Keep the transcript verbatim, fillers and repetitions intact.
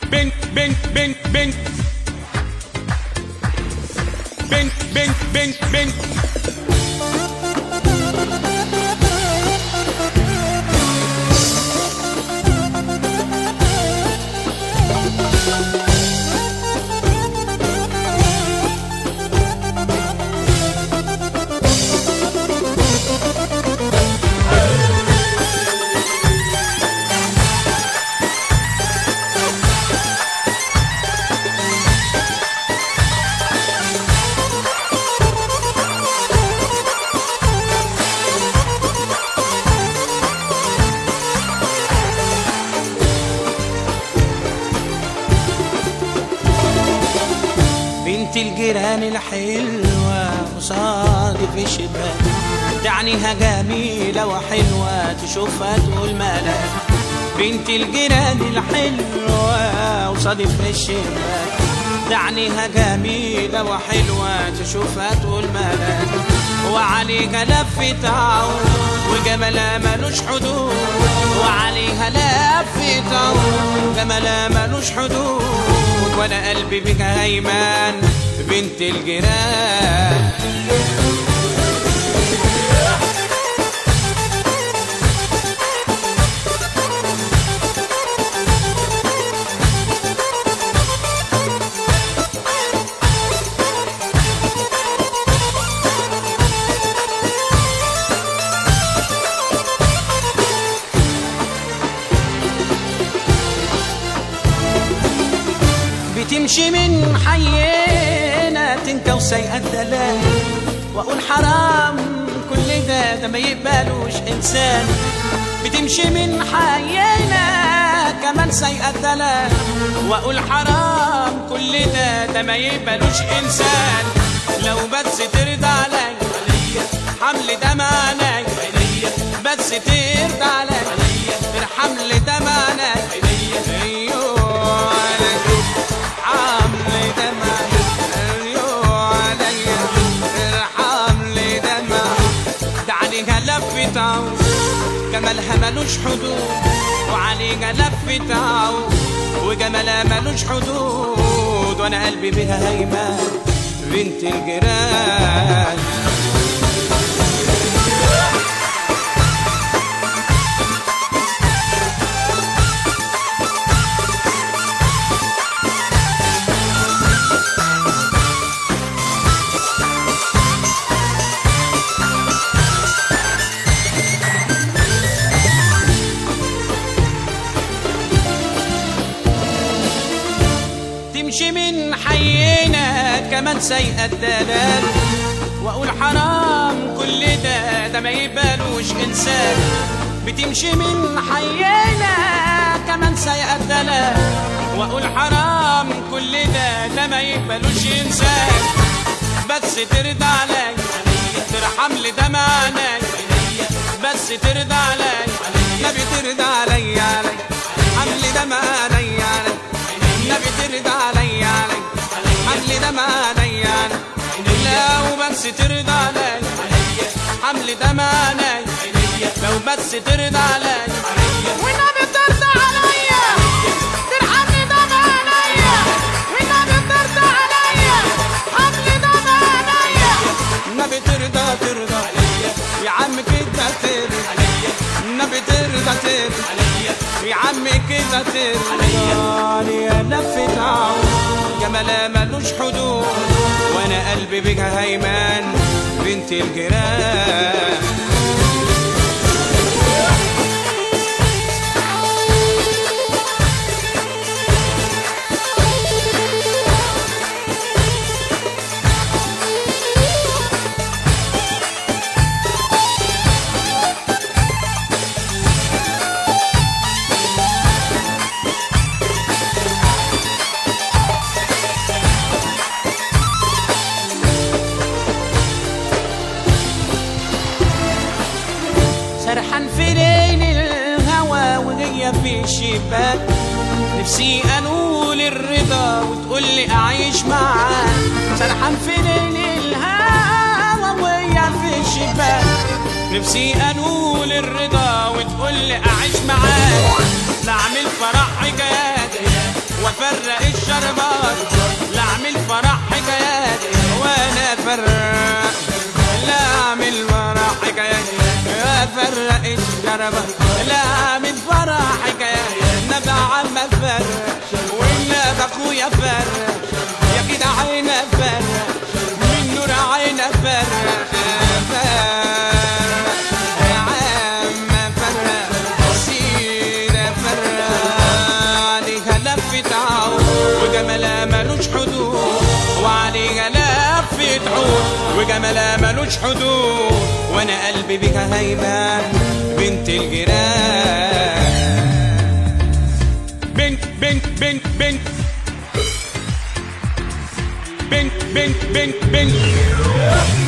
bing, bing, bing, bing. Bing, bing, bing, bing. بنت الجيران الحلوة قصادي في الشباك، دعنيها جميلة وحلوة تشوفها تقول مالك. بنت الجيران الحلوة قصادي في الشباك، دعنيها جميلة وحلوة تشوفها تقول مالك. وعليها لفة عود وجمالها ملوش حدود، وعليها لفة عود وجمالها ملوش حدود. وانا قلبي بك هيمان بنت الجيران. بتمشي من حينا تنكى وسايقة الدلال، واقول حرام كل ده ده ما يقبلوش انسان. بتمشي من حينا كمان سايقة الدلال، واقول حرام كل ده ده ما يقبلوش انسان. لو بس ترضى عليا حمل دمعنا، بس ترضى عليا حمل دمعنا. جمالها ملوش حدود، وعليها لفة عود وجمالها ملوش حدود. وانا قلبي بها هيمان بنت الجيران. تمشي من حينا كمان سايقة الدلال، واقول حرام كل ده ده ما يقبلوش انسان. بتمشي من حينا كمان سايقة الدلال، واقول حرام كل ده ده ما يقبلوش انسان. بس ترضى عليا ترحم لي دمعنا، بس ترضى عليا نبي ترضى عليا علي حمل دمعنا علي نبي ترضى عليا علي حمل دمعنا. لو بس ترضى عليا حمل دمعنا، لو بس ترضى عليا والنبي ترضى عليا ترحمني دمعنا، والنبي ترضى عليا حمل دمعنا. النبي ترضى ترضى يا عم كده ترضى، النبي ترضى ترضى يا عم كده ترضى. يا لفة عود جمالها ملوش حدود، وانا قلبي بيها هيمان بنت الجيران. سرحان في ليل الهوى وهي في الشباك، نفسي انول الرضا وتقولي اعيش معاك. سرحان في ليل الهوى وهي في الشباك، نفسي انول الرضا وتقولي اعيش معاك. نعمل فرح حكايات افرق الشربات، لا اعمل فرح حكايات وانا افرق، لا اعمل فرح حكايات افرق الشربات، لا اعمل فرح حكايات نبع عم افرق ولا اخويا فرق، يا كده عين افرق من نور عين افرق، وجمالها ملوش حدود، وعليها لفة عود، وجمالها ملوش حدود، وانا قلبي بيها هيبة بنت الجيران. بنت بنت بنت بنت بنت بنت بنت بنت